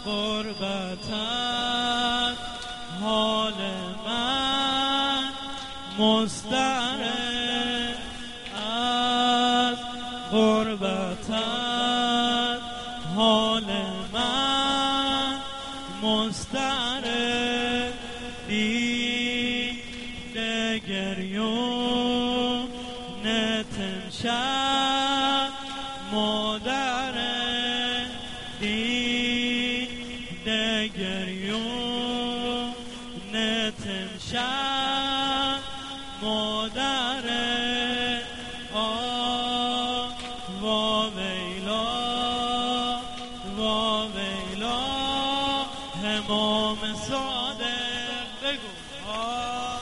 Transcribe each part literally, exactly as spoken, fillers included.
غربتت حال من مضطرب، از غربتت حال من مضطرب، دیده گریون امشب مادر، دیده گریون امشب مادر، آه وا ویلا وا ویلا امام صادق. بگو آه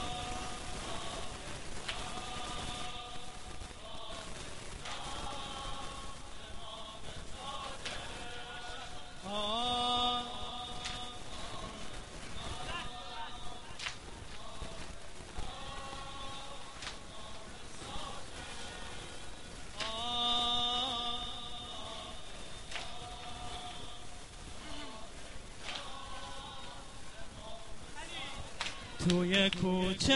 توی کوچه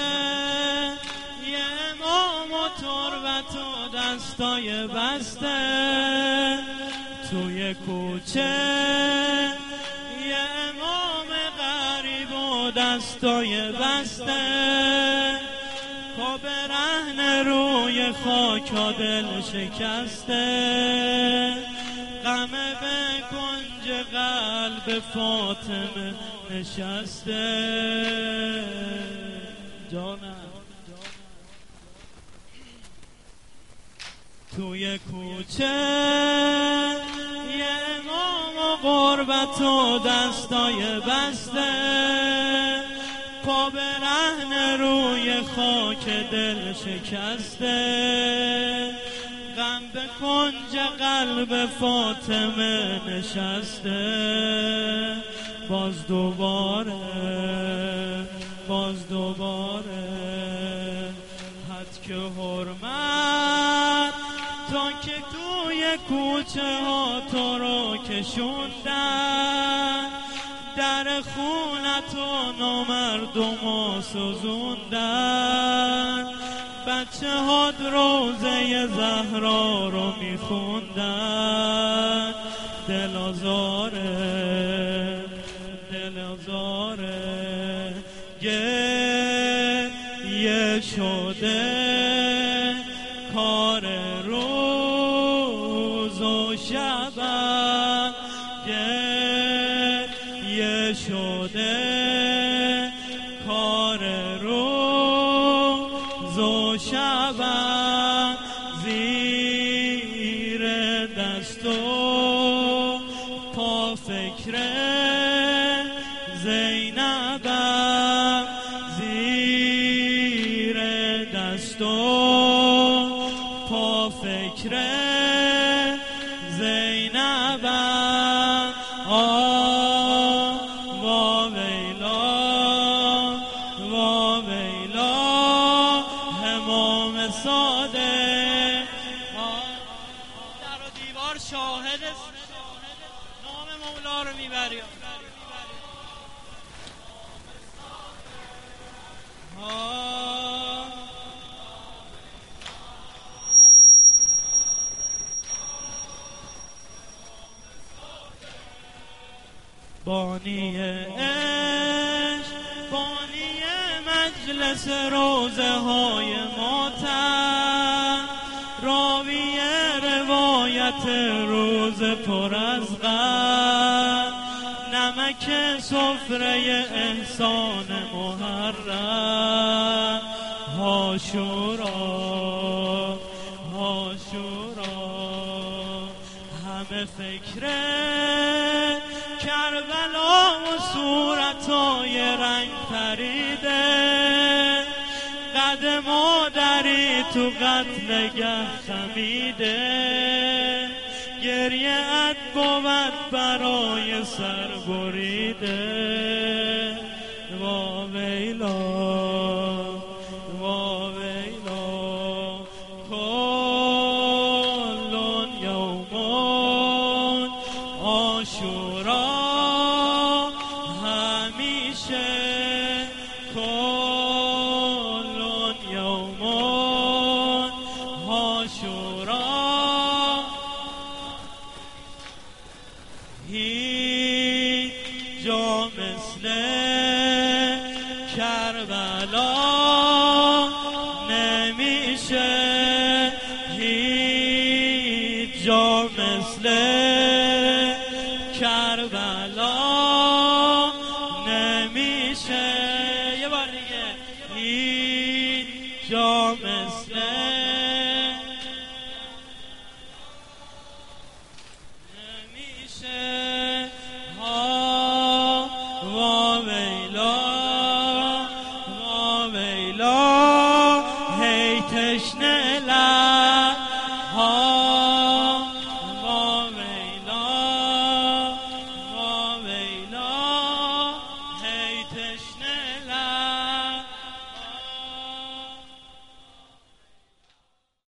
یه امام و تربت و دستای بسته، توی کوچه یه امام غریب و دستای بسته، پا برهنه روی خاک دل شکسته، غم به کنج قلب فاطمه نشسته. جانم توی کوچه یه امام و غربت و دستای بسته، پا برهنه روی خاک دل شکسته، غم به کنج قلب فاطمه نشسته. باز دوباره باز دوباره حد که حرمت تا که توی کوچه ها تو رو کشوندن، در خونت و نامردم سوزوندن، بچه ها روزه زهرا رو میخوندن. دل آزاره دل آزاره گریه شده کار روز و شب، گریه شده کار روز و شب، زیر دست و پا فکر زینبم، زیر دست و پا فکر زینبم. آه وا ویلا وا ویلا امام صادق. در و دیوار شاهد نام مولا رو میبریم. بانی عشق بانی مجلس روزه های ماتم، راوی روایت روز پر از غم، نمک سفره احسان محرم، عاشورا عاشورا همه فکر کربلا و صورتای رنگ پریده، قد مادری تو قتلگه خمیده، گریه ات بود برای سر بریده. وا ویلا وا ویلا کل یوم آشورا همیشه کلون یومون آشورا هیچ جا مثل کربلا نمیشه هیچ جا مثل کربلا نمیشه یه بار دیگه هیچ جا مثل نمیشه ها وا ویلا وا ویلا هی تشنه لب ها وا ویلا وا ویلا هی تشنه لب